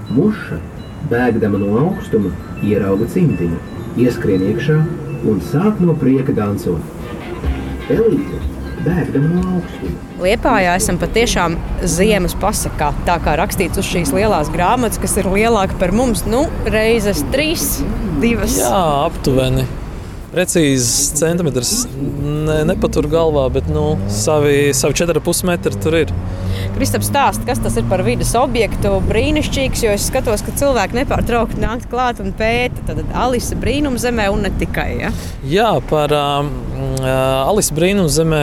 Muša, bēgdama no augstuma, ierauga cimdiņu, ieskrien iekšā un sāk no prieka dancot. Elīte, bēgdama no augstuma. Liepājā esam patiešām ziemas pasakā, tā kā rakstīts uz šīs lielās grāmatas, kas ir lielāka par mums, reizes 3, 2. Jā, aptuveni. Precīzi centimetrs nepatur galvā, bet savi 4,5 metri tur ir. Kristaps stāsta, kas tas ir par vides objektu, brīnišķīgs, jo es skatos, ka cilvēki nepārtraukti nāk klāt un pēta. Tad Alisa brīnumzemē un ne tikai, ja? Jā, par Alisa brīnumzemē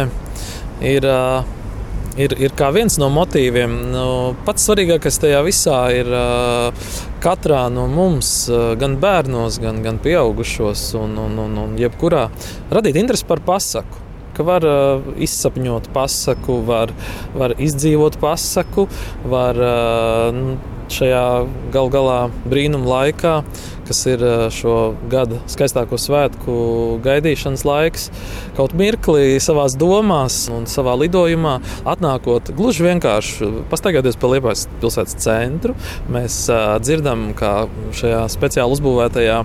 ir kā viens no motīviem. Pats svarīgākais tajā visā ir katrā no mums, gan bērnos, gan pieaugušos un jebkurā, radīt interesi par pasaku. Ka var izsapņot pasaku, var izdzīvot pasaku, var šajā galā brīnuma laikā, kas ir šo gada skaistāko svētku gaidīšanas laiks, kaut mirkli savās domās un savā lidojumā atnākot gluži vienkārši pastaigāties pa Liepājas pilsētas centru. Mēs dzirdam, kā šajā speciāli uzbūvētajā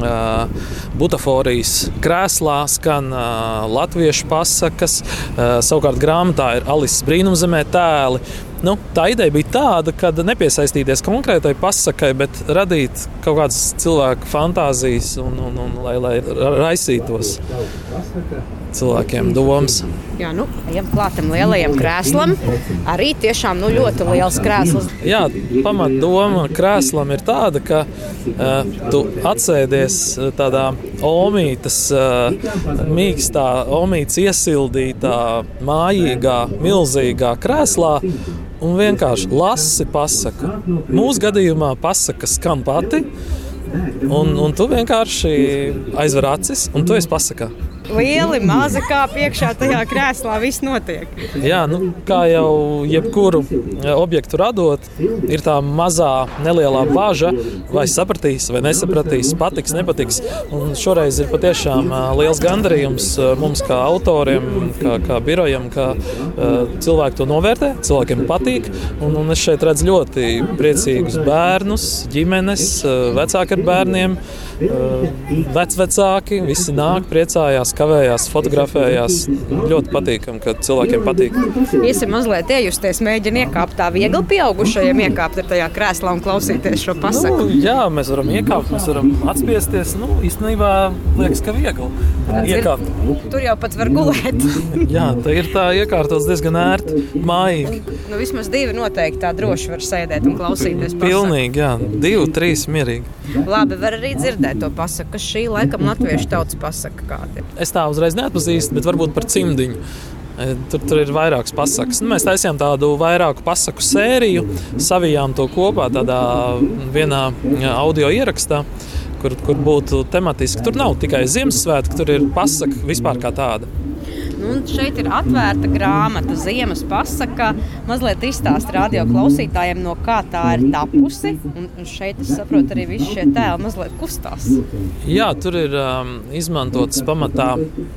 butaforijas krēslā skan latviešu pasakas, savukārt grāmatā ir Alises brīnumzemē tēli. Tā ideja bija tāda, ka nepiesaistīties konkrētai pasakai, bet radīt kaut kādas cilvēku fantāzijas un lai raisītos cilvēkiem domas. Jā, ejam klātam lielajam krēslam. Arī tiešām ļoti liels krēsls. Jā, pamatdoma krēslam ir tāda, ka tu atsēdies tādā omītas, mīkstā, omītas iesildītā, mājīgā, milzīgā krēslā un vienkārši lasi pasaku. Mūsu gadījumā pasaka skan pati, un tu vienkārši aizver acis, un tu esi pasakā. Lieli, mazi kā priekšā tajā krēslā viss notiek. Jā, kā jau jebkuru objektu radot, ir tā mazā, nelielā baža, vai sapratīs, vai nesapratīs, patiks, nepatiks. Un šoreiz ir patiešām liels gandarījums mums kā autoriem, kā birojam, kā cilvēki to novērtē, cilvēkiem patīk. Un es šeit redzu ļoti priecīgus bērnus, ģimenes, vecāki ar bērniem, vecvecāki, visi nāk, priecājās, kavējās, fotografējās. Ļoti patīkam, ka cilvēkiem patīk. Iesim mazliet iejusties, mēģina iekāpt tā viegli pieaugušajiem iekāpt ar tajā krēslā un klausīties šo pasaku. Jā, mēs varam iekāpt, mēs varam atspiesties. Īstenībā liekas, ka viegli iekāpt. Tur jau pat var gulēt. Jā, tā ir tā iekārtots diezgan ērti, mājīgi. Vismaz 2 noteikti tā droši var sēdēt un klausīties pasaku. Pilnīgi, jā. 2, 3 mierīgi. Labi, var arī dzirdēt to pasaku, kas šī laikam latviešu tautas pasaka kāda. Es tā uzreiz neatpazīstu, bet varbūt par cimdiņu. Tur ir vairākas pasakas. Mēs taisījām tādu vairāku pasaku sēriju, savijām to kopā tādā vienā audio ierakstā, kur būtu tematiski. Tur nav tikai Ziemassvētki, tur ir pasaka vispār kā tāda. Šeit ir atvērta grāmata, ziemas pasaka. Mazliet izstāst radio klausītājiem, no kā tā ir tapusi. Un šeit, es saprotu, arī visi šie tēli mazliet kustās. Jā, tur ir izmantots pamatā,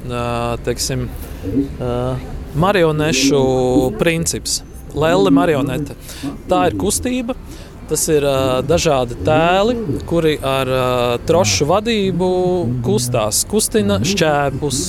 marionešu princips. Lelle marionete. Tā ir kustība. Tas ir dažādi tēli, kuri ar trošu vadību kustās. Kustina šķēpus,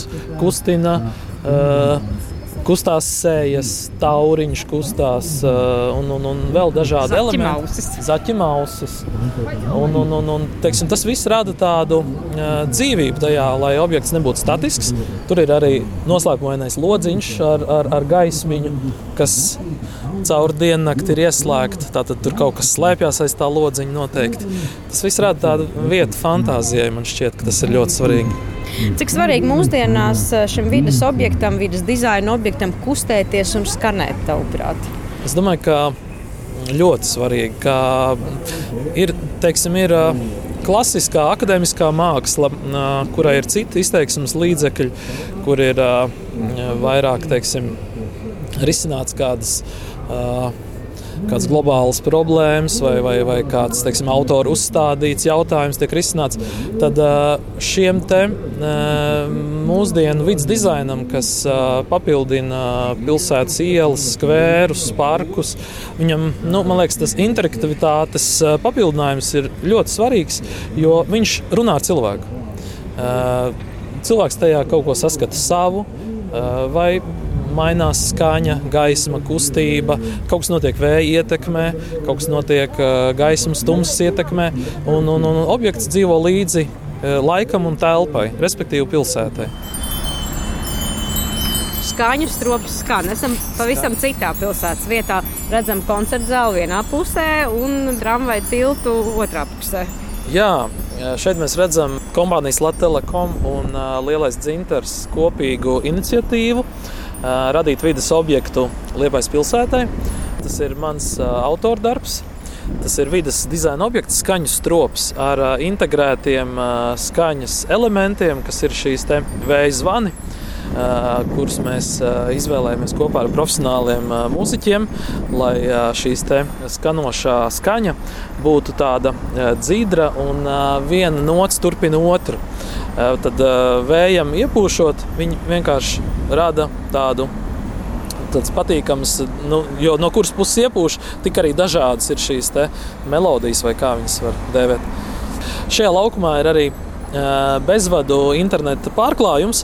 kustās sējas, tauriņš kustās un vēl dažādi elementi. Zaķimausis. Tas viss rada tādu dzīvību tajā, lai objekts nebūtu statisks. Tur ir arī noslēpumainais lodziņš ar gaismiņu, kas caur diennakti ir ieslēgta. Tātad tur kaut kas slēpjas aiz tā lodziņa noteikti. Tas viss rada tādu vietu fantāzijai. Man šķiet, ka tas ir ļoti svarīgi. Cik svarīgi mūsdienās šim vides objektam, vides dizaina objektam kustēties un skanēt, tavuprāt? Es domāju, ka ļoti svarīgi, ka ir klasiskā akadēmiskā māksla, kurai ir citi izteiksmes līdzekļi, kur ir vairāk, risināts kādas kāds globāls problēmas vai kāds, teiksim, autoru uzstādīts jautājums tiek risināts, tad šiem te mūsdienu vidas dizainam, kas papildina pilsētas ielas, skvērus, parkus, viņam, man liekas, tas interaktivitātes papildinājums ir ļoti svarīgs, jo viņš runā ar cilvēku. Cilvēks tajā kaut ko saskata savu, vai mainās skaņa, gaisma, kustība, kaut kas notiek vēja ietekmē, kaut kas notiek gaismas, tumsas ietekmē, un objekts dzīvo līdzi laikam un telpai, respektīvi pilsētai. Skaņu strops skan. Esam pavisam citā pilsētas vietā. Redzam koncertu zāli vienā pusē un tramvaju tiltu otrā pusē. Jā, šeit mēs redzam kompānijas Latelekom un Lielais dzintars kopīgu iniciatīvu radīt vides objektu Liepājas pilsētai. Tas ir mans autordarbs. Tas ir vides dizaina objekts, skaņu strops ar integrētiem skaņas elementiem, kas ir šīs te vēja zvani, kurus mēs izvēlējāmies kopā ar profesionāliem mūziķiem, lai šīs te skanošā skaņa būtu tāda dzidra un viena nots turpina otru. Tad vējam iepūšot, viņi vienkārši rada tāds patīkams, jo no kuras puses iepūš, tik arī dažādas ir šīs te melodijas, vai kā viņas var dēvēt. Šajā laukumā ir arī bezvadu interneta pārklājums,